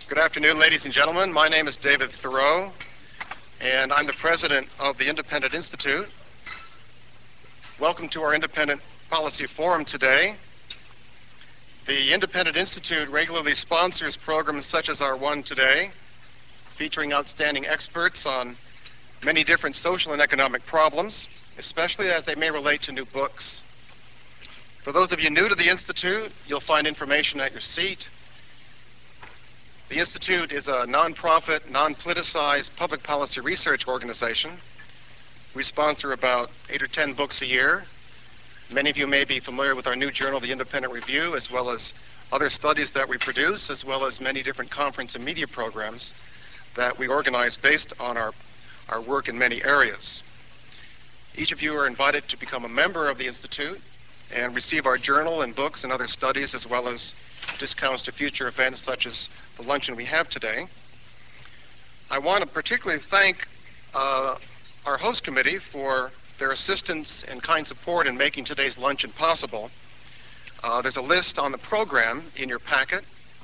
Good afternoon, ladies and gentlemen. My name is David Thoreau, and I'm the president of the Independent Institute. Welcome to our Independent Policy Forum today. The Independent Institute regularly sponsors programs such as our one today, featuring outstanding experts on many different social and economic problems, especially as they may relate to new books. For those of you new to the Institute, you'll find information at your seat. The Institute is a nonprofit, non-politicized public policy research organization. We sponsor about 8 or 10 books a year. Many of you may be familiar with our new journal, The Independent Review, as well as other studies that we produce, as well as many different conference and media programs that we organize based on our work in many areas. Each of you are invited to become a member of the Institute and receive our journal and books and other studies, as well as discounts to future events such as the luncheon we have today. I want to particularly thank our host committee for their assistance and kind support in making today's luncheon possible. There's a list on the program in your packet.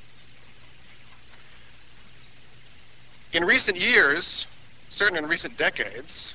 In recent years, certainly in recent decades,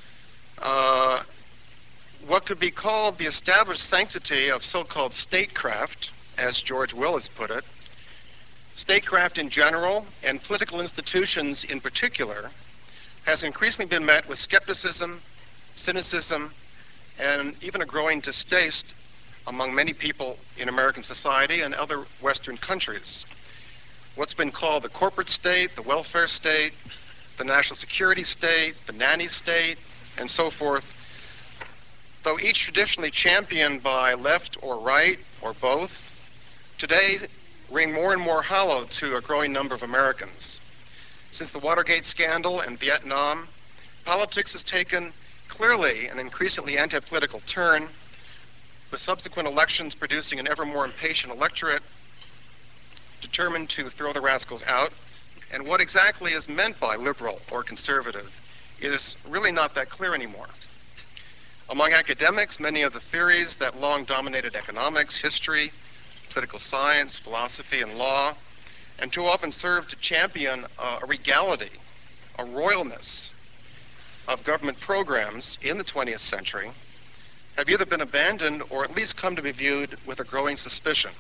what could be called the established sanctity of so-called statecraft, as George Will has put it, statecraft in general and political institutions in particular, has increasingly been met with skepticism, cynicism, and even a growing distaste among many people in American society and other Western countries. What's been called the corporate state, the welfare state, the national security state, the nanny state, and so forth, though each traditionally championed by left or right or both, today ring more and more hollow to a growing number of Americans. Since the Watergate scandal and Vietnam, politics has taken clearly an increasingly anti-political turn, with subsequent elections producing an ever more impatient electorate determined to throw the rascals out. And what exactly is meant by liberal or conservative is really not that clear anymore. Among academics, many of the theories that long dominated economics, history, political science, philosophy, and law, and too often served to champion a regality, a royalness of government programs in the 20th century, have either been abandoned or at least come to be viewed with a growing suspicion.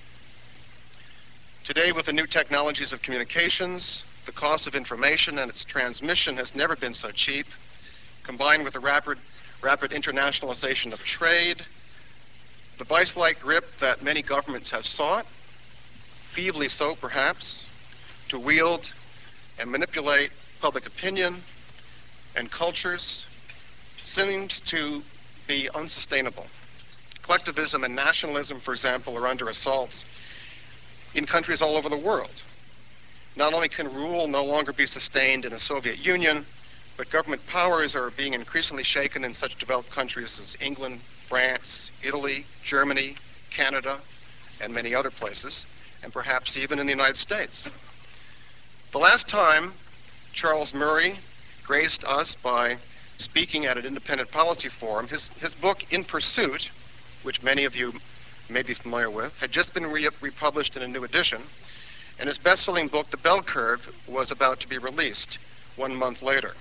Today, with the new technologies of communications, the cost of information and its transmission has never been so cheap, combined with the rapid internationalization of trade, the vice-like grip that many governments have sought, feebly so perhaps, to wield and manipulate public opinion and cultures seems to be unsustainable. Collectivism and nationalism, for example, are under assaults in countries all over the world. Not only can rule no longer be sustained in the Soviet Union, but government powers are being increasingly shaken in such developed countries as England, France, Italy, Germany, Canada, and many other places, and perhaps even in the United States. The last time Charles Murray graced us by speaking at an Independent Policy Forum, his book, In Pursuit, which many of you may be familiar with, had just been republished in a new edition, and his best-selling book, The Bell Curve, was about to be released 1 month later.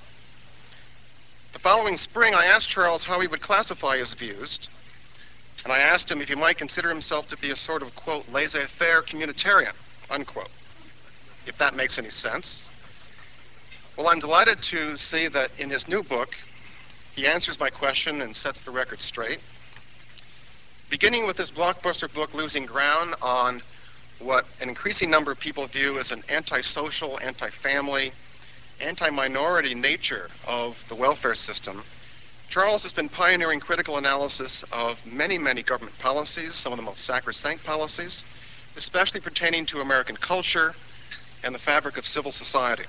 The following spring, I asked Charles how he would classify his views, and I asked him if he might consider himself to be a sort of, quote, laissez-faire communitarian, unquote, if that makes any sense. Well, I'm delighted to see that in his new book, he answers my question and sets the record straight. Beginning with his blockbuster book, Losing Ground, on what an increasing number of people view as an antisocial, anti-family, anti-minority nature of the welfare system, Charles has been pioneering critical analysis of many, many government policies, some of the most sacrosanct policies, especially pertaining to American culture and the fabric of civil society.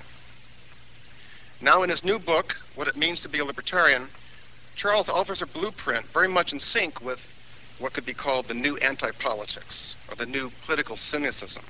Now in his new book, What It Means to Be a Libertarian, Charles offers a blueprint very much in sync with what could be called the new anti-politics, or the new political cynicism.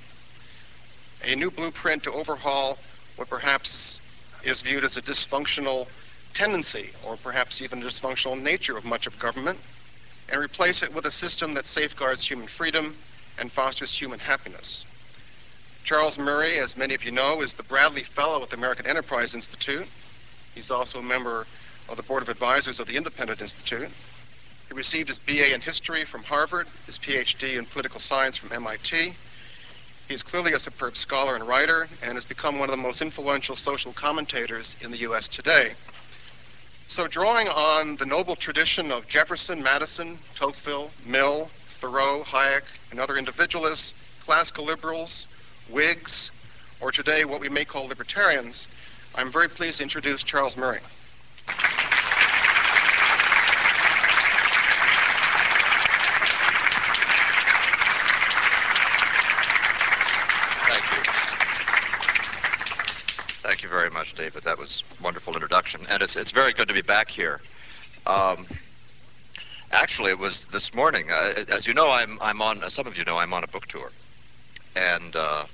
A new blueprint to overhaul what perhaps is viewed as a dysfunctional tendency, or perhaps even a dysfunctional nature of much of government, and replace it with a system that safeguards human freedom and fosters human happiness. Charles Murray, as many of you know, is the Bradley Fellow at the American Enterprise Institute. He's also a member of the Board of Advisors of the Independent Institute. He received his BA in History from Harvard, his PhD in Political Science from MIT. He is clearly a superb scholar and writer and has become one of the most influential social commentators in the U.S. today. So drawing on the noble tradition of Jefferson, Madison, Tocqueville, Mill, Thoreau, Hayek, and other individualists, classical liberals, Whigs, or today what we may call libertarians, I'm very pleased to introduce Charles Murray. Thank you very much, David. That was a wonderful introduction, and it's very good to be back here. Actually, it was this morning. As you know, I'm on. As some of you know, I'm on a book tour, and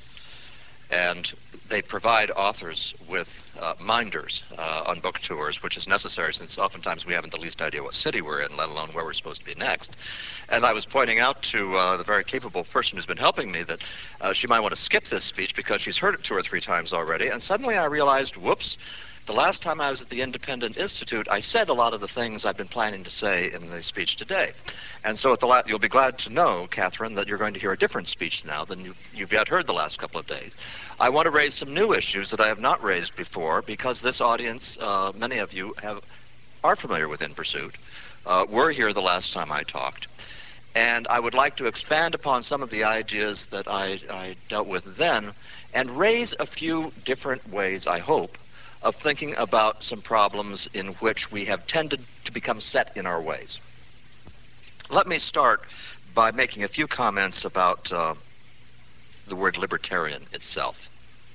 they provide authors with minders on book tours, which is necessary since oftentimes we haven't the least idea what city we're in, let alone where we're supposed to be next. And I was pointing out to the very capable person who's been helping me that she might want to skip this speech because she's heard it 2 or 3 times already. And suddenly I realized, whoops, the last time I was at the Independent Institute, I said a lot of the things I've been planning to say in the speech today. And so you'll be glad to know, Catherine, that you're going to hear a different speech now than you've yet heard the last couple of days. I want to raise some new issues that I have not raised before because this audience, many of you are familiar with In Pursuit, were here the last time I talked. And I would like to expand upon some of the ideas that I dealt with then and raise a few different ways, I hope, of thinking about some problems in which we have tended to become set in our ways. Let me start by making a few comments about the word libertarian itself.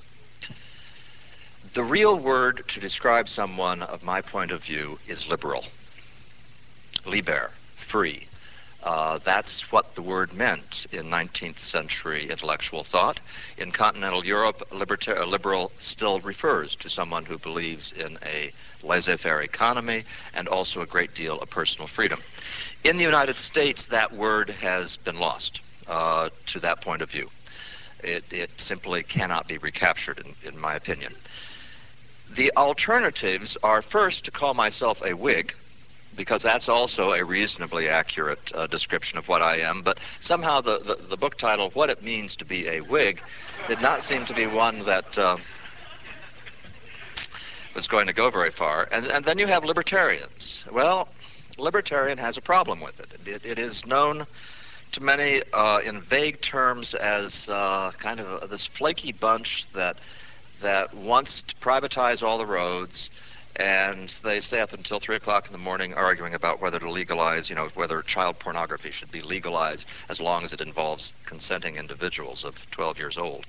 The real word to describe someone, of my point of view, is liberal. Liber, free. That's what the word meant in 19th century intellectual thought. In continental Europe, liberal still refers to someone who believes in a laissez-faire economy and also a great deal of personal freedom. In the United States, that word has been lost to that point of view. It simply cannot be recaptured, in my opinion. The alternatives are first to call myself a Whig, because that's also a reasonably accurate description of what I am. But somehow the book title, What It Means to Be a Whig, did not seem to be one that was going to go very far. And then you have libertarians. Well, libertarian has a problem with it. It is known to many in vague terms as kind of this flaky bunch that wants to privatize all the roads, and they stay up until 3 o'clock in the morning arguing about whether to legalize, whether child pornography should be legalized as long as it involves consenting individuals of 12 years old.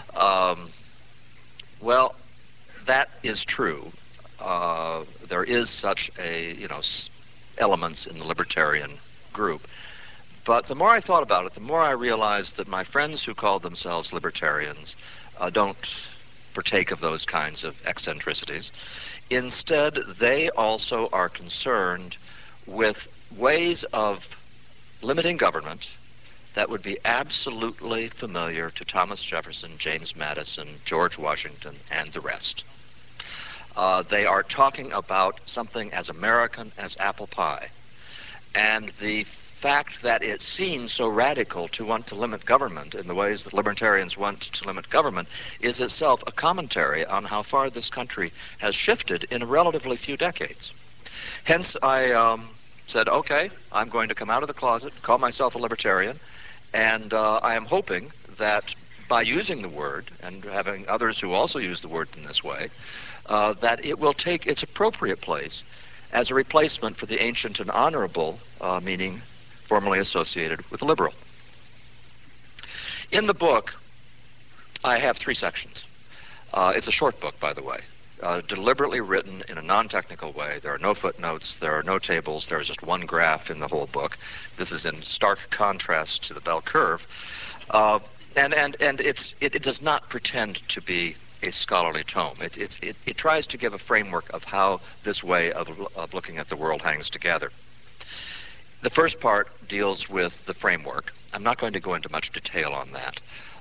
Well, that is true. There is such elements in the libertarian group. But the more I thought about it, the more I realized that my friends who called themselves libertarians don't partake of those kinds of eccentricities. Instead, they also are concerned with ways of limiting government that would be absolutely familiar to Thomas Jefferson, James Madison, George Washington, and the rest. They are talking about something as American as apple pie. And the fact that it seems so radical to want to limit government in the ways that libertarians want to limit government is itself a commentary on how far this country has shifted in relatively few decades. Hence, I said, okay, I'm going to come out of the closet, call myself a libertarian, and I am hoping that by using the word, and having others who also use the word in this way, that it will take its appropriate place as a replacement for the ancient and honorable meaning formerly associated with liberal. In the book, I have 3 sections. It's a short book, by the way, deliberately written in a non-technical way. There are no footnotes, there are no tables, there is just one graph in the whole book. This is in stark contrast to the bell curve. And it does not pretend to be a scholarly tome. It tries to give a framework of how this way of looking at the world hangs together. The first part deals with the framework. I'm not going to go into much detail on that.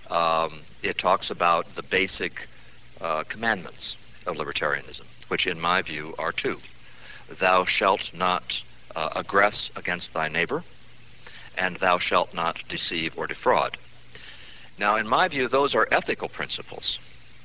It talks about the basic commandments of libertarianism, which in my view are two. Thou shalt not aggress against thy neighbor, and thou shalt not deceive or defraud. Now, in my view, those are ethical principles.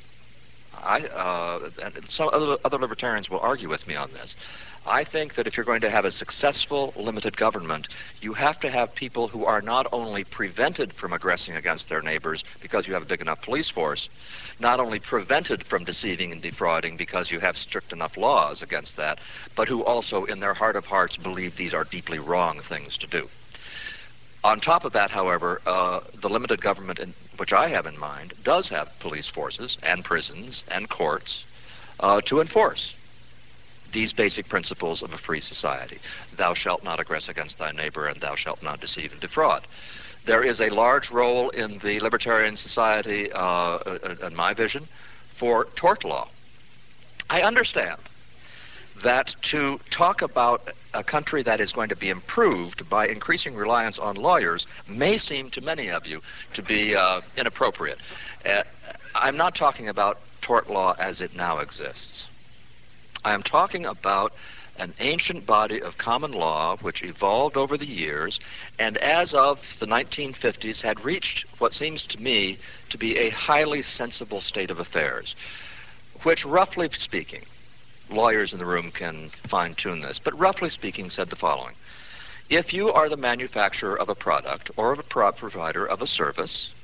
And some other libertarians will argue with me on this. I think that if you're going to have a successful limited government, you have to have people who are not only prevented from aggressing against their neighbors because you have a big enough police force, not only prevented from deceiving and defrauding because you have strict enough laws against that, but who also in their heart of hearts believe these are deeply wrong things to do. On top of that, however, the limited government which I have in mind does have police forces and prisons and courts to enforce these basic principles of a free society. Thou shalt not aggress against thy neighbor, and thou shalt not deceive and defraud. There is a large role in the libertarian society, in my vision, for tort law. I understand that to talk about a country that is going to be improved by increasing reliance on lawyers may seem to many of you to be inappropriate. I'm not talking about tort law as it now exists. I am talking about an ancient body of common law which evolved over the years and as of the 1950s had reached what seems to me to be a highly sensible state of affairs, which roughly speaking, lawyers in the room can fine-tune this, but roughly speaking said the following. If you are the manufacturer of a product or of a provider of a service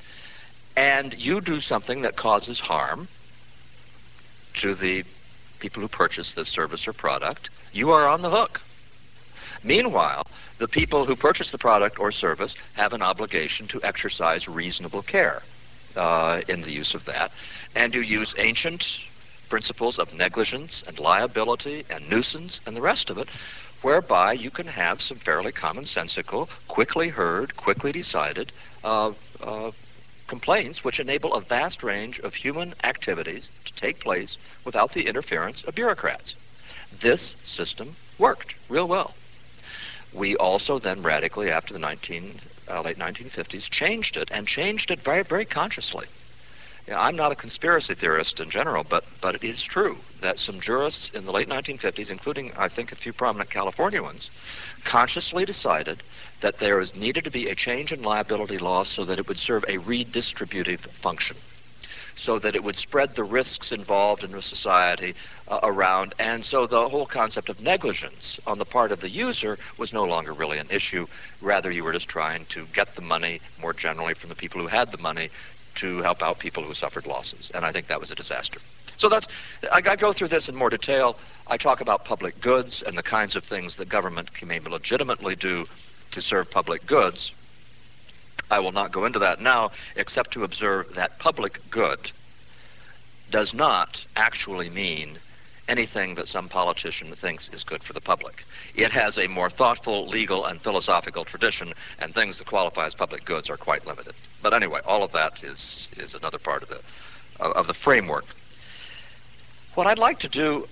and you do something that causes harm to the people who purchase this service or product, you are on the hook. Meanwhile, the people who purchase the product or service have an obligation to exercise reasonable care in the use of that, and you use ancient principles of negligence and liability and nuisance and the rest of it, whereby you can have some fairly commonsensical, quickly heard, quickly decided complaints which enable a vast range of human activities to take place without the interference of bureaucrats. This system worked real well. We also then radically, after the late 1950s, changed it, and changed it very, very consciously. I'm not a conspiracy theorist in general, but it is true that some jurists in the late 1950s, including, I think, a few prominent California ones, consciously decided that there needed to be a change in liability law so that it would serve a redistributive function, so that it would spread the risks involved in a society around, and so the whole concept of negligence on the part of the user was no longer really an issue. Rather, you were just trying to get the money more generally from the people who had the money to help out people who suffered losses, and I think that was a disaster. So I go through this in more detail. I talk about public goods and the kinds of things that government can maybe legitimately do to serve public goods. I will not go into that now, except to observe that public good does not actually mean anything that some politician thinks is good for the public. It has a more thoughtful, legal, and philosophical tradition, and things that qualify as public goods are quite limited. But anyway, all of that is another part of the framework. What I'd like to do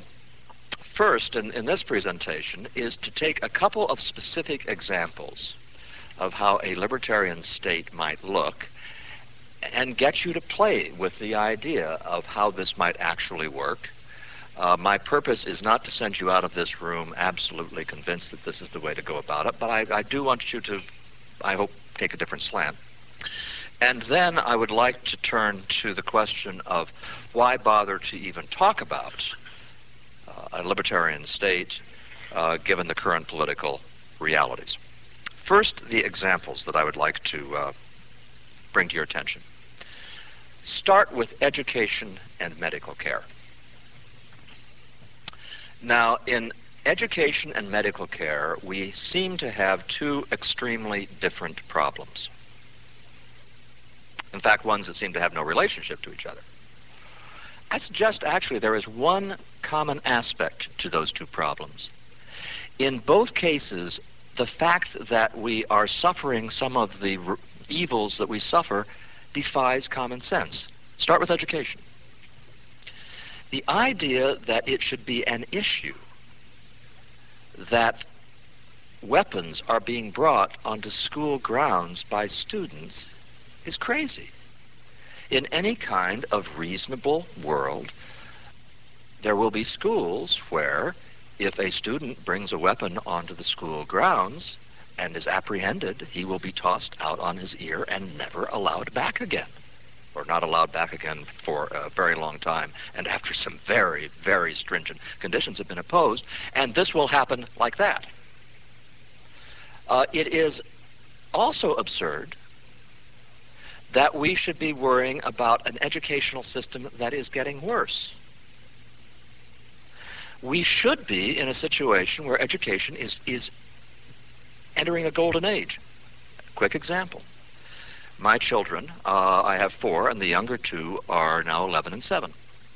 first in this presentation is to take a couple of specific examples of how a libertarian state might look and get you to play with the idea of how this might actually work. My purpose is not to send you out of this room absolutely convinced that this is the way to go about it, but I do want you to, I hope, take a different slant. And then I would like to turn to the question of why bother to even talk about a libertarian state given the current political realities. First, the examples that I would like to bring to your attention. Start with education and medical care. Now, in education and medical care, we seem to have two extremely different problems. In fact, ones that seem to have no relationship to each other. I suggest actually there is one common aspect to those two problems. In both cases, the fact that we are suffering some of the evils that we suffer defies common sense. Start with education. The idea that it should be an issue that weapons are being brought onto school grounds by students is crazy. In any kind of reasonable world, there will be schools where if a student brings a weapon onto the school grounds and is apprehended, he will be tossed out on his ear and never allowed back again, or not allowed back again for a very long time, and after some very, very stringent conditions have been imposed, and this will happen like that. It is also absurd that we should be worrying about an educational system that is getting worse. We should be in a situation where education is entering a golden age. Quick example. My children, I have 4, and the younger 2 are now 11 and 7.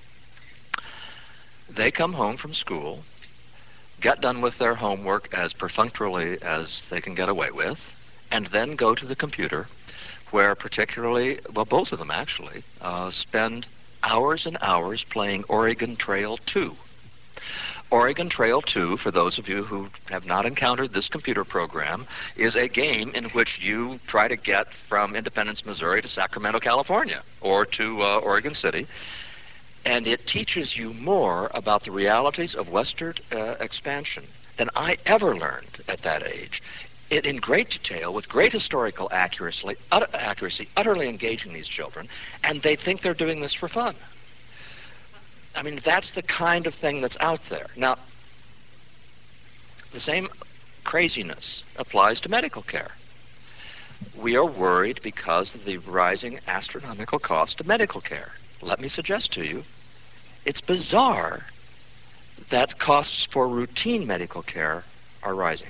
They come home from school, get done with their homework as perfunctorily as they can get away with, and then go to the computer, where particularly, well, both of them actually, spend hours and hours playing Oregon Trail 2. Oregon Trail 2, for those of you who have not encountered this computer program, is a game in which you try to get from Independence, Missouri to Sacramento, California, or to Oregon City. And it teaches you more about the realities of Western expansion than I ever learned at that age. It in great detail, with great historical accuracy, utterly engaging these children, and they think they're doing this for fun. I mean, that's the kind of thing that's out there. Now, the same craziness applies to medical care. We are worried because of the rising astronomical cost of medical care. Let me suggest to you, it's bizarre that costs for routine medical care are rising.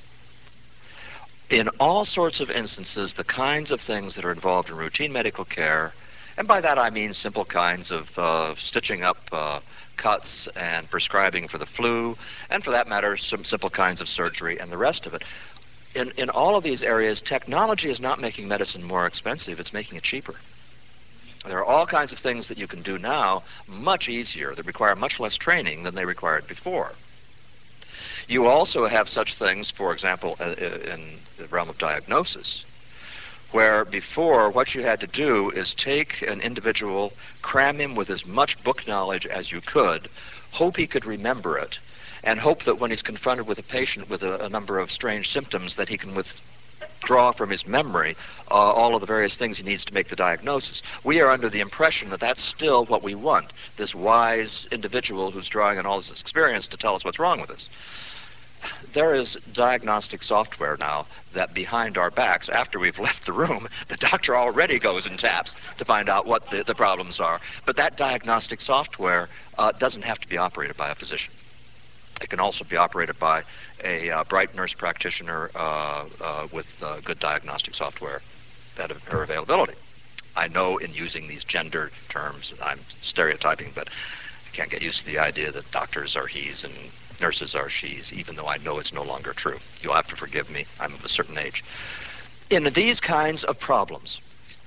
In all sorts of instances, the kinds of things that are involved in routine medical care, and by that I mean simple kinds of stitching up cuts and prescribing for the flu, and for that matter, some simple kinds of surgery and the rest of it. In all of these areas, technology is not making medicine more expensive, it's making it cheaper. There are all kinds of things that you can do now much easier, that require much less training than they required before. You also have such things, for example, in the realm of diagnosis, where before what you had to do is take an individual, cram him with as much book knowledge as you could, hope he could remember it, and hope that when he's confronted with a patient with a number of strange symptoms that he can withdraw from his memory all of the various things he needs to make the diagnosis. We are under the impression that that's still what we want, this wise individual who's drawing on all this experience to tell us what's wrong with us. There is diagnostic software now that behind our backs, after we've left the room, the doctor already goes and taps to find out what the problems are. But that diagnostic software doesn't have to be operated by a physician. It can also be operated by a bright nurse practitioner with good diagnostic software at her availability. I know in using these gender terms, I'm stereotyping, but I can't get used to the idea that doctors are he's and nurses are she's, even though I know it's no longer true. You'll have to forgive me. I'm of a certain age. In these kinds of problems,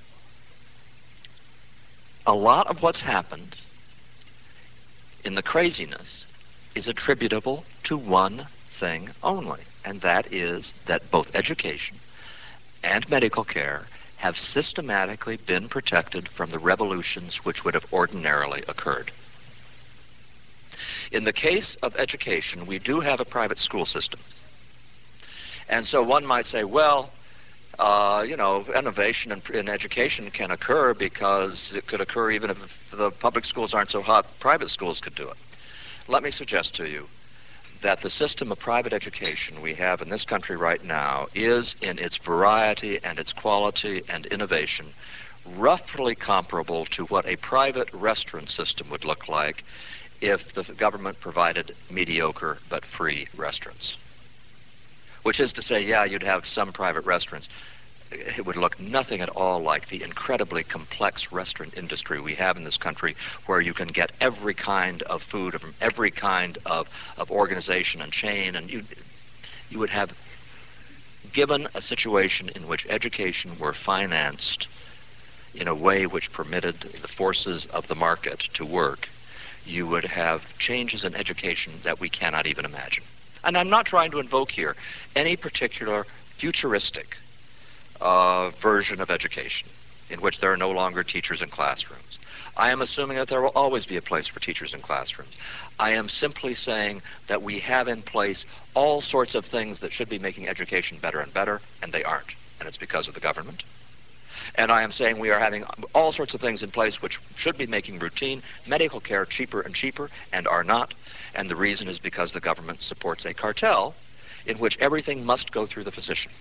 a lot of what's happened in the craziness is attributable to one thing only, and that is that both education and medical care have systematically been protected from the revolutions which would have ordinarily occurred. In the case of education, we do have a private school system. And so one might say, well, innovation in education can occur because it could occur even if the public schools aren't so hot, private schools could do it. Let me suggest to you that the system of private education we have in this country right now is, in its variety and its quality and innovation, roughly comparable to what a private restaurant system would look like if the government provided mediocre but free restaurants. Which is to say, yeah, you'd have some private restaurants. It would look nothing at all like the incredibly complex restaurant industry we have in this country, where you can get every kind of food from every kind of organization and chain, and you would have, given a situation in which education were financed in a way which permitted the forces of the market to work, you would have changes in education that we cannot even imagine. And I'm not trying to invoke here any particular futuristic version of education. in which there are no longer teachers in classrooms. I am assuming that there will always be a place for teachers in classrooms. I am simply saying that we have in place all sorts of things that should be making education better and better, and they aren't. And it's because of the government. And I am saying we are having all sorts of things in place which should be making routine medical care cheaper and cheaper, and are not. And the reason is because the government supports a cartel in which everything must go through the physician.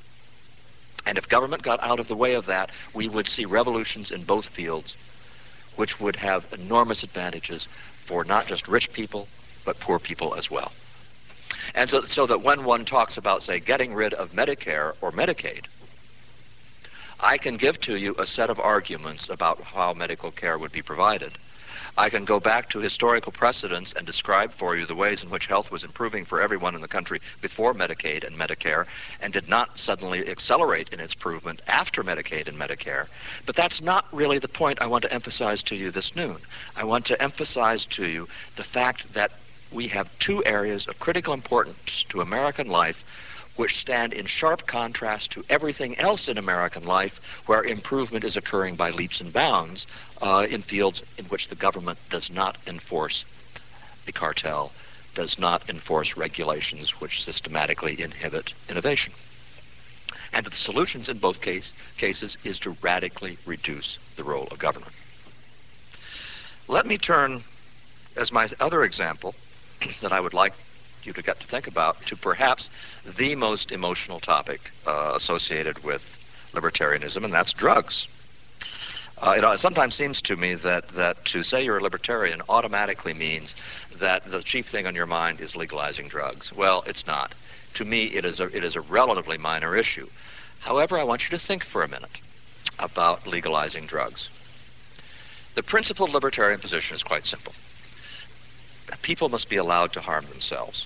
And if government got out of the way of that, we would see revolutions in both fields, which would have enormous advantages for not just rich people, but poor people as well. And so that when one talks about, say, getting rid of Medicare or Medicaid, I can give to you a set of arguments about how medical care would be provided. I can go back to historical precedents and describe for you the ways in which health was improving for everyone in the country before Medicaid and Medicare, and did not suddenly accelerate in its improvement after Medicaid and Medicare. But that's not really the point I want to emphasize to you this noon. I want to emphasize to you the fact that we have two areas of critical importance to American life which stand in sharp contrast to everything else in American life, where improvement is occurring by leaps and bounds in fields in which the government does not enforce the cartel, does not enforce regulations which systematically inhibit innovation. And the solutions in both cases is to radically reduce the role of government. Let me turn, as my other example that I would like you to get to think about, to perhaps the most emotional topic associated with libertarianism, and that's drugs. It sometimes seems to me that to say you're a libertarian automatically means that the chief thing on your mind is legalizing drugs. Well, it's not. To me, it is a relatively minor issue. However, I want you to think for a minute about legalizing drugs. The principled libertarian position is quite simple. People must be allowed to harm themselves.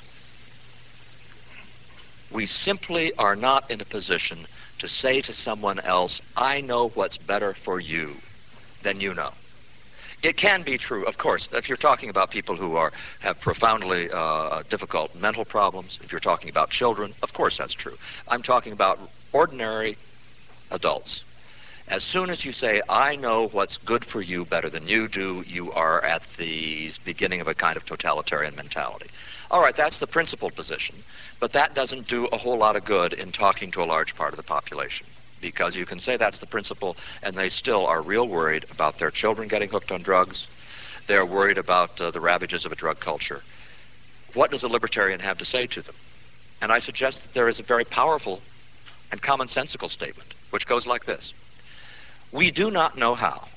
We simply are not in a position to say to someone else, I know what's better for you than you know. It can be true, of course, if you're talking about people who have profoundly difficult mental problems, if you're talking about children, of course that's true. I'm talking about ordinary adults. As soon as you say, I know what's good for you better than you do, you are at the beginning of a kind of totalitarian mentality. All right, that's the principled position, but that doesn't do a whole lot of good in talking to a large part of the population, because you can say that's the principle, and they still are real worried about their children getting hooked on drugs. They're worried about the ravages of a drug culture. What does a libertarian have to say to them? And I suggest that there is a very powerful and commonsensical statement, which goes like this. We do not know how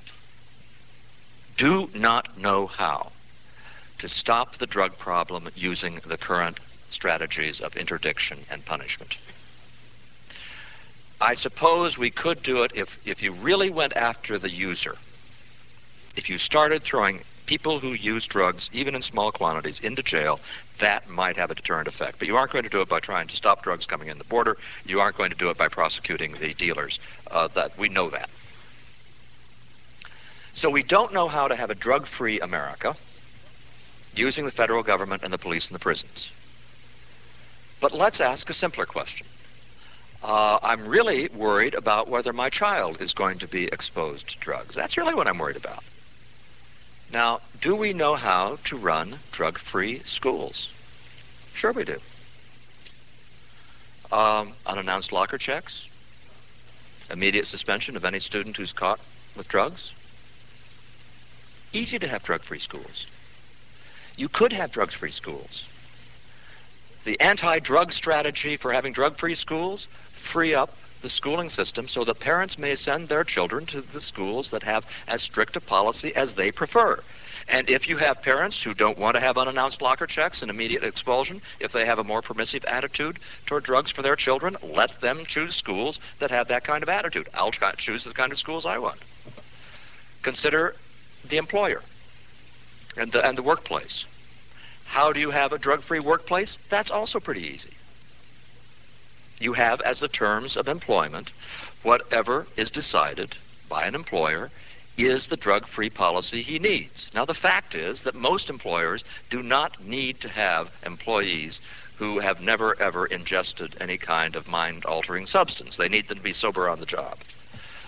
to stop the drug problem using the current strategies of interdiction and punishment. I suppose we could do it if you really went after the user. If you started throwing people who use drugs, even in small quantities, into jail, that might have a deterrent effect. But you aren't going to do it by trying to stop drugs coming in the border. You aren't going to do it by prosecuting the dealers. We know that. So we don't know how to have a drug-free America using the federal government and the police and the prisons. But let's ask a simpler question. I'm really worried about whether my child is going to be exposed to drugs. That's really what I'm worried about. Now, do we know how to run drug-free schools? Sure we do. Unannounced locker checks, immediate suspension of any student who's caught with drugs. Easy to have drug-free schools. You could have drug-free schools. The anti-drug strategy for having drug-free schools, free up the schooling system so that parents may send their children to the schools that have as strict a policy as they prefer. And if you have parents who don't want to have unannounced locker checks and immediate expulsion, if they have a more permissive attitude toward drugs for their children, let them choose schools that have that kind of attitude. I'll choose the kind of schools I want. Consider the employer and the workplace. How do you have a drug-free workplace? That's also pretty easy. You have as the terms of employment whatever is decided by an employer is the drug-free policy he needs. Now, the fact is that most employers do not need to have employees who have never, ever ingested any kind of mind-altering substance. They need them to be sober on the job.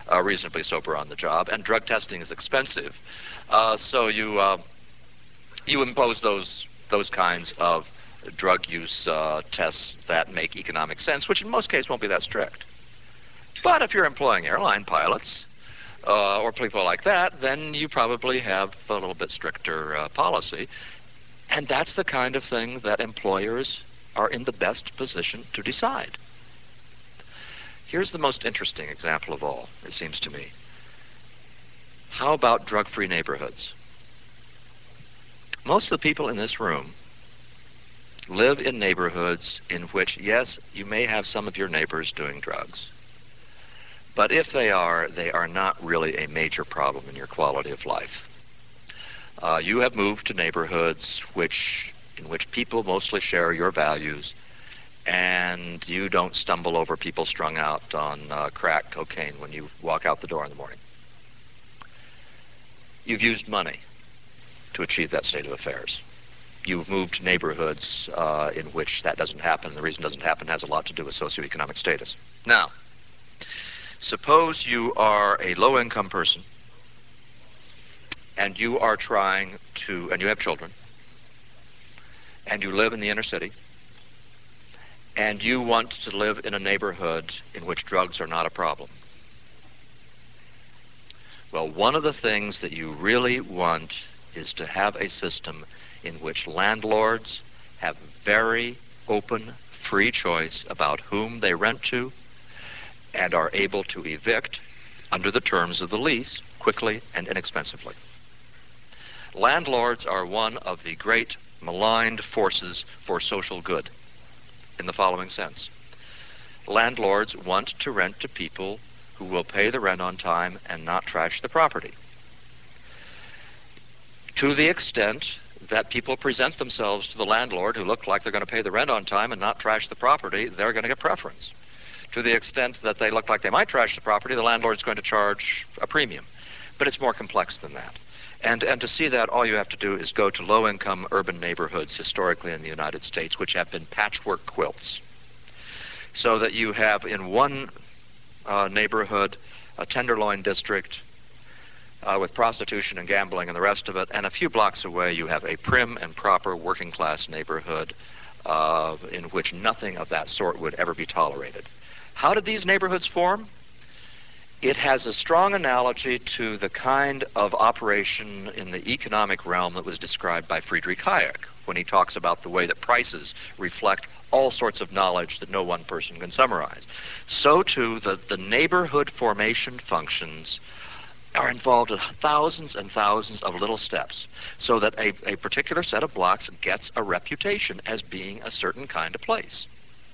reasonably sober on the job, and drug testing is expensive. So you impose those kinds of drug use tests that make economic sense, which in most cases won't be that strict. But if you're employing airline pilots or people like that, then you probably have a little bit stricter policy. And that's the kind of thing that employers are in the best position to decide. Here's the most interesting example of all, it seems to me. How about drug-free neighborhoods? Most of the people in this room live in neighborhoods in which, yes, you may have some of your neighbors doing drugs. But if they are not really a major problem in your quality of life. You have moved to neighborhoods in which people mostly share your values, and you don't stumble over people strung out on crack cocaine when you walk out the door in the morning. You've used money to achieve that state of affairs. You've moved to neighborhoods in which that doesn't happen. The reason it doesn't happen has a lot to do with socioeconomic status. Now, suppose you are a low-income person, and you are trying to, and you have children, and you live in the inner city, and you want to live in a neighborhood in which drugs are not a problem. Well, one of the things that you really want is to have a system in which landlords have very open, free choice about whom they rent to and are able to evict under the terms of the lease quickly and inexpensively. Landlords are one of the great maligned forces for social good in the following sense. Landlords want to rent to people who will pay the rent on time and not trash the property. To the extent that people present themselves to the landlord who look like they're going to pay the rent on time and not trash the property, they're going to get preference. To the extent that they look like they might trash the property, the landlord's going to charge a premium. But it's more complex than that. And to see that, all you have to do is go to low-income urban neighborhoods historically in the United States, which have been patchwork quilts. So that you have in one neighborhood a tenderloin district with prostitution and gambling and the rest of it, and a few blocks away you have a prim and proper working-class neighborhood in which nothing of that sort would ever be tolerated. How did these neighborhoods form? It has a strong analogy to the kind of operation in the economic realm that was described by Friedrich Hayek when he talks about the way that prices reflect all sorts of knowledge that no one person can summarize. So too, the neighborhood formation functions are involved in thousands and thousands of little steps so that a particular set of blocks gets a reputation as being a certain kind of place.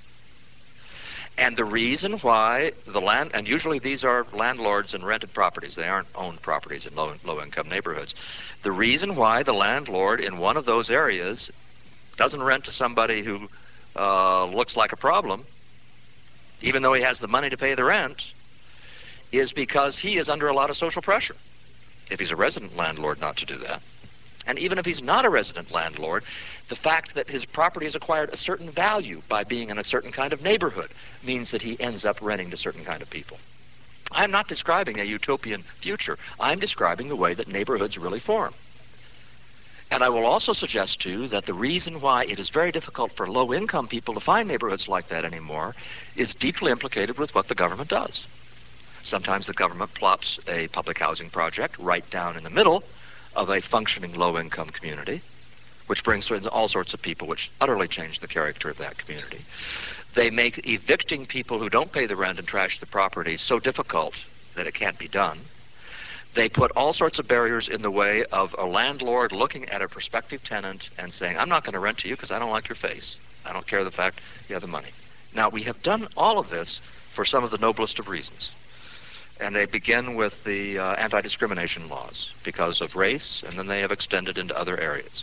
And the reason why and usually these are landlords and rented properties, they aren't owned properties in low-income neighborhoods. The reason why the landlord in one of those areas doesn't rent to somebody who looks like a problem, even though he has the money to pay the rent, is because he is under a lot of social pressure. If he's a resident landlord, not to do that. And even if he's not a resident landlord, the fact that his property has acquired a certain value by being in a certain kind of neighborhood means that he ends up renting to certain kind of people. I'm not describing a utopian future. I'm describing the way that neighborhoods really form. And I will also suggest to you that the reason why it is very difficult for low-income people to find neighborhoods like that anymore is deeply implicated with what the government does. Sometimes the government plops a public housing project right down in the middle of a functioning low-income community, which brings in all sorts of people, which utterly change the character of that community. They make evicting people who don't pay the rent and trash the property so difficult that it can't be done. They put all sorts of barriers in the way of a landlord looking at a prospective tenant and saying, I'm not going to rent to you because I don't like your face. I don't care the fact you have the money. Now, we have done all of this for some of the noblest of reasons. And they begin with the anti-discrimination laws because of race, and then they have extended into other areas.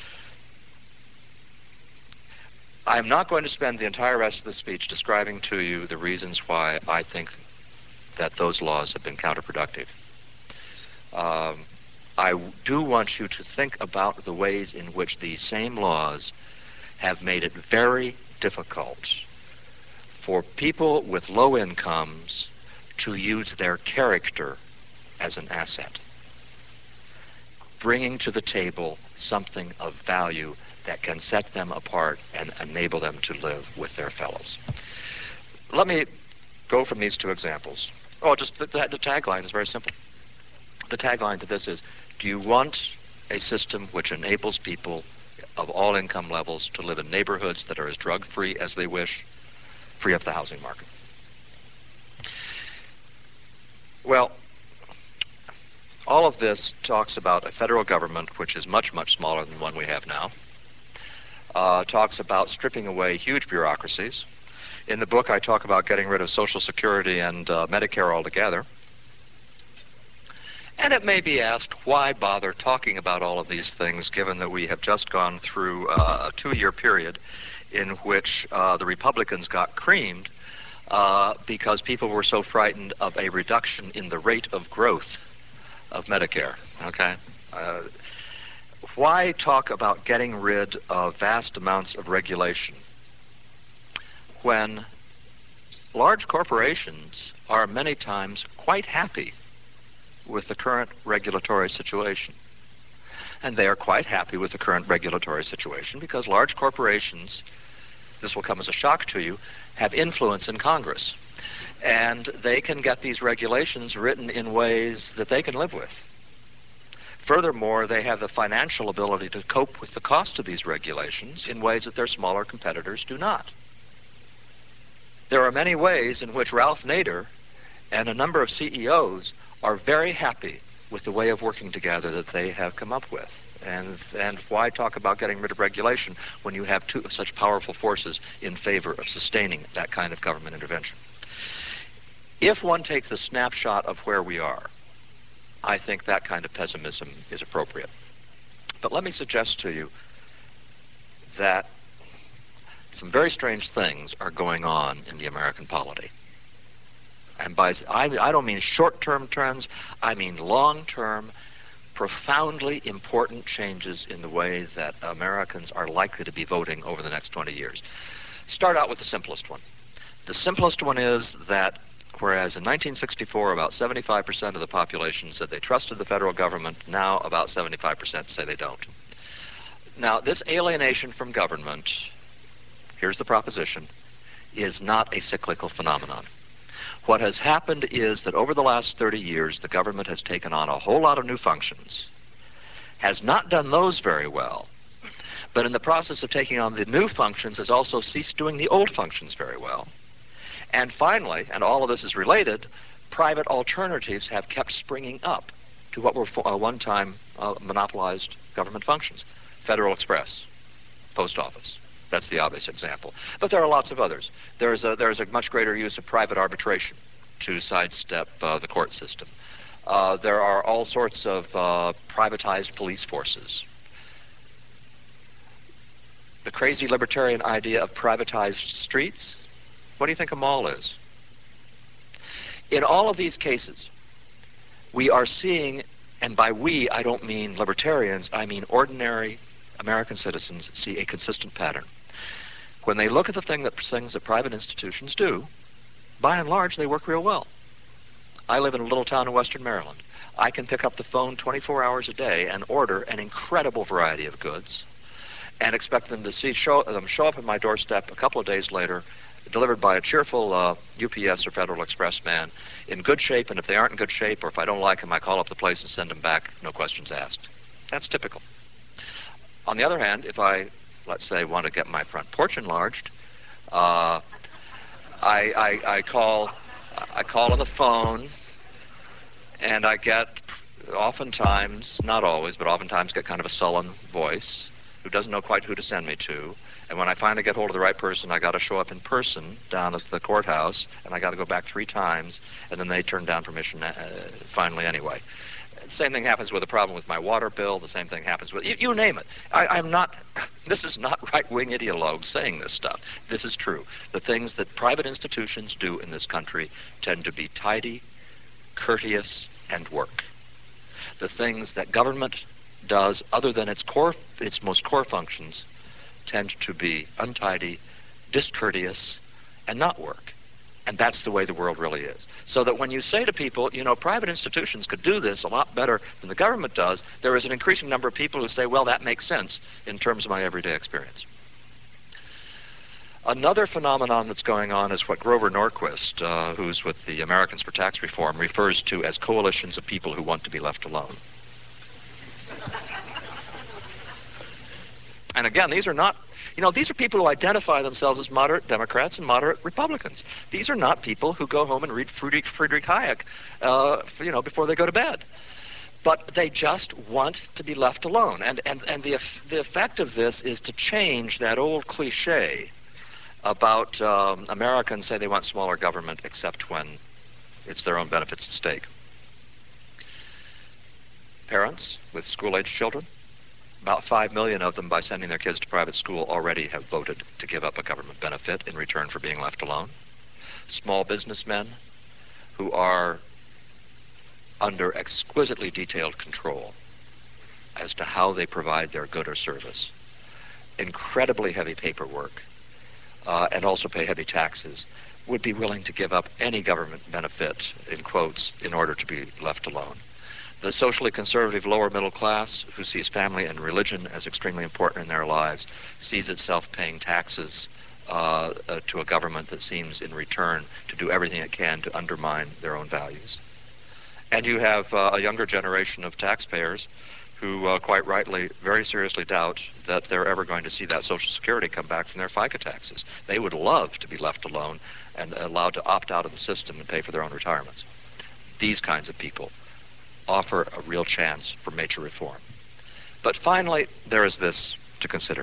I'm not going to spend the entire rest of the speech describing to you the reasons why I think that those laws have been counterproductive. I do want you to think about the ways in which these same laws have made it very difficult for people with low incomes to use their character as an asset, bringing to the table something of value that can set them apart and enable them to live with their fellows. Let me go from these two examples. Oh, just the tagline is very simple. The tagline to this is, do you want a system which enables people of all income levels to live in neighborhoods that are as drug-free as they wish? Free up the housing market. Well, all of this talks about a federal government which is much, much smaller than the one we have now. Talks about stripping away huge bureaucracies. In the book, I talk about getting rid of Social Security and Medicare altogether. And it may be asked, why bother talking about all of these things, given that we have just gone through a 2-year period in which the Republicans got creamed because people were so frightened of a reduction in the rate of growth of Medicare, okay? Why talk about getting rid of vast amounts of regulation when large corporations are many times quite happy with the current regulatory situation? And they are quite happy with the current regulatory situation because large corporations, this will come as a shock to you, have influence in Congress. And they can get these regulations written in ways that they can live with. Furthermore, they have the financial ability to cope with the cost of these regulations in ways that their smaller competitors do not. There are many ways in which Ralph Nader and a number of CEOs are very happy with the way of working together that they have come up with. And why talk about getting rid of regulation when you have two such powerful forces in favor of sustaining that kind of government intervention? If one takes a snapshot of where we are, I think that kind of pessimism is appropriate. But let me suggest to you that some very strange things are going on in the American polity. And I don't mean short-term trends, I mean long-term, profoundly important changes in the way that Americans are likely to be voting over the next 20 years. Start out with the simplest one. The simplest one is that whereas in 1964 about 75% of the population said they trusted the federal government, now about 75% say they don't. Now, this alienation from government, here's the proposition, is not a cyclical phenomenon. What has happened is that over the last 30 years, the government has taken on a whole lot of new functions, has not done those very well, but in the process of taking on the new functions has also ceased doing the old functions very well. And finally, and all of this is related, private alternatives have kept springing up to what were one-time monopolized government functions. Federal Express, Post Office. That's the obvious example. But there are lots of others. There is a much greater use of private arbitration to sidestep the court system. There are all sorts of privatized police forces. The crazy libertarian idea of privatized streets, what do you think a mall is? In all of these cases, we are seeing, and by we I don't mean libertarians, I mean ordinary American citizens, see a consistent pattern. When they look at the things that private institutions do, by and large, they work real well. I live in a little town in western Maryland. I can pick up the phone 24 hours a day and order an incredible variety of goods and expect them to show up at my doorstep a couple of days later, delivered by a cheerful UPS or Federal Express man in good shape, and if they aren't in good shape or if I don't like them, I call up the place and send them back, no questions asked. That's typical. On the other hand, if I, let's say, want to get my front porch enlarged, I call on the phone, and I get oftentimes, not always, but oftentimes get kind of a sullen voice who doesn't know quite who to send me to. And when I finally get hold of the right person, I got to show up in person down at the courthouse, and I got to go back 3 times, and then they turn down permission finally anyway. The same thing happens with a problem with my water bill. The same thing happens with, you name it. I'm not, this is not right-wing ideologues saying this stuff. This is true. The things that private institutions do in this country tend to be tidy, courteous, and work. The things that government does, other than its most core functions, tend to be untidy, discourteous, and not work. And that's the way the world really is. So that when you say to people, private institutions could do this a lot better than the government does, there is an increasing number of people who say, well, that makes sense in terms of my everyday experience. Another phenomenon that's going on is what Grover Norquist, who's with the Americans for Tax Reform, refers to as coalitions of people who want to be left alone. And again, these are not, these are people who identify themselves as moderate Democrats and moderate Republicans. These are not people who go home and read Friedrich Hayek, before they go to bed. But they just want to be left alone. And the effect of this is to change that old cliche about Americans say they want smaller government except when it's their own benefits at stake. Parents with school-age children, about 5 million of them, by sending their kids to private school, already have voted to give up a government benefit in return for being left alone. Small businessmen who are under exquisitely detailed control as to how they provide their good or service. Incredibly heavy paperwork, and also pay heavy taxes, would be willing to give up any government benefit, in quotes, in order to be left alone. The socially conservative lower middle class, who sees family and religion as extremely important in their lives, sees itself paying taxes to a government that seems in return to do everything it can to undermine their own values. And you have a younger generation of taxpayers who quite rightly very seriously doubt that they're ever going to see that Social Security come back from their FICA taxes. They would love to be left alone and allowed to opt out of the system and pay for their own retirements. These kinds of people offer a real chance for major reform. But finally, there is this to consider.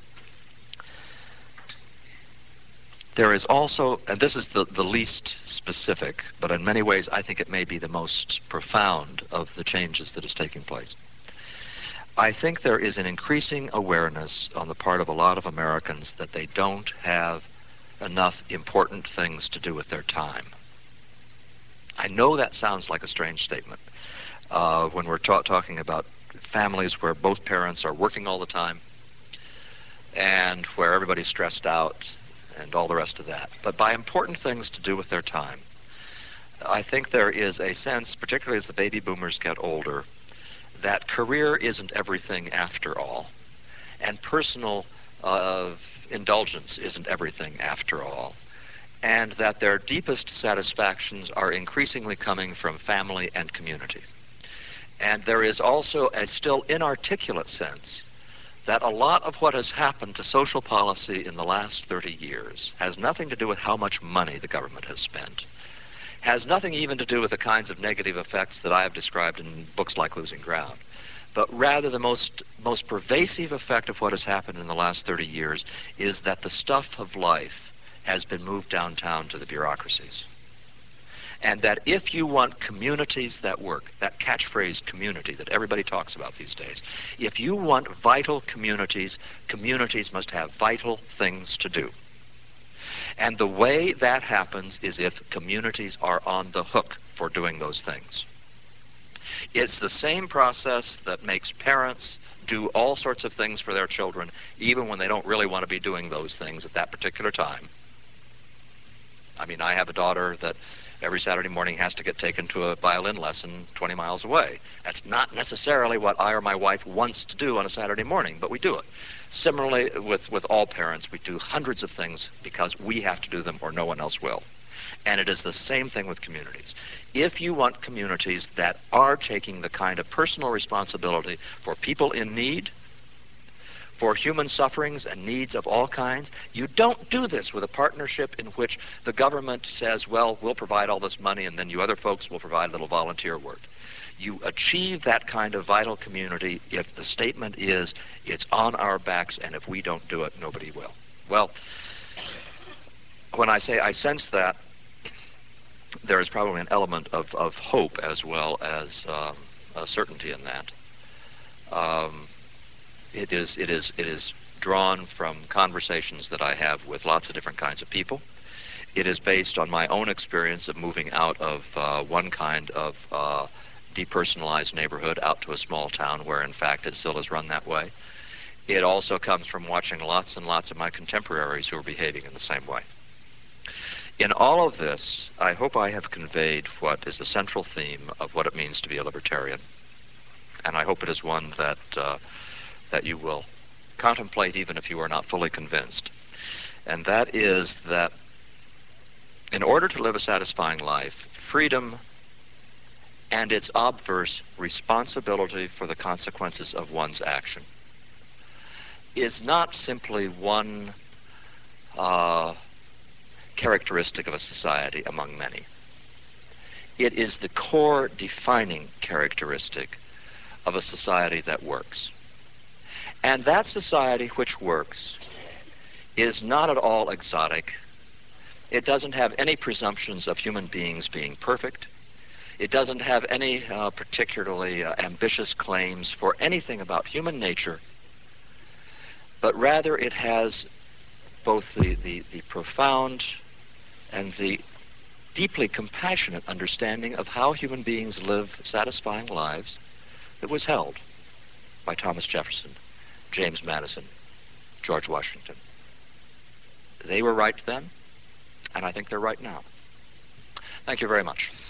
There is also, and this is the least specific, but in many ways I think it may be the most profound of the changes that is taking place. I think there is an increasing awareness on the part of a lot of Americans that they don't have enough important things to do with their time. I know that sounds like a strange statement when we're talking about families where both parents are working all the time and where everybody's stressed out and all the rest of that. But by important things to do with their time, I think there is a sense, particularly as the baby boomers get older, that career isn't everything after all, and personal indulgence isn't everything after all, and that their deepest satisfactions are increasingly coming from family and community. And there is also a still inarticulate sense that a lot of what has happened to social policy in the last 30 years has nothing to do with how much money the government has spent, has nothing even to do with the kinds of negative effects that I have described in books like Losing Ground, but rather the most pervasive effect of what has happened in the last 30 years is that the stuff of life has been moved downtown to the bureaucracies. And that if you want communities that work, that catchphrase community that everybody talks about these days, if you want vital communities, communities must have vital things to do. And the way that happens is if communities are on the hook for doing those things. It's the same process that makes parents do all sorts of things for their children, even when they don't really want to be doing those things at that particular time. I mean, I have a daughter that every Saturday morning has to get taken to a violin lesson 20 miles away. That's not necessarily what I or my wife wants to do on a Saturday morning, but we do it. Similarly, with all parents, we do hundreds of things because we have to do them or no one else will. And it is the same thing with communities. If you want communities that are taking the kind of personal responsibility for people in need, for human sufferings and needs of all kinds, you don't do this with a partnership in which the government says, well, we'll provide all this money and then you other folks will provide a little volunteer work. You achieve that kind of vital community if the statement is, it's on our backs and if we don't do it, nobody will. Well, when I say I sense that, there is probably an element of hope as well as a certainty in that. It is drawn from conversations that I have with lots of different kinds of people. It is based on my own experience of moving out of one kind of depersonalized neighborhood out to a small town where, in fact, it still is run that way. It also comes from watching lots and lots of my contemporaries who are behaving in the same way. In all of this, I hope I have conveyed what is the central theme of what it means to be a libertarian. And I hope it is one that you will contemplate even if you are not fully convinced. And that is that in order to live a satisfying life, freedom and its obverse responsibility for the consequences of one's action is not simply one characteristic of a society among many. It is the core defining characteristic of a society that works. And that society which works is not at all exotic. It doesn't have any presumptions of human beings being perfect. It doesn't have any particularly ambitious claims for anything about human nature, but rather it has both the profound and the deeply compassionate understanding of how human beings live satisfying lives that was held by Thomas Jefferson, James Madison, George Washington. They were right then, and I think they're right now. Thank you very much.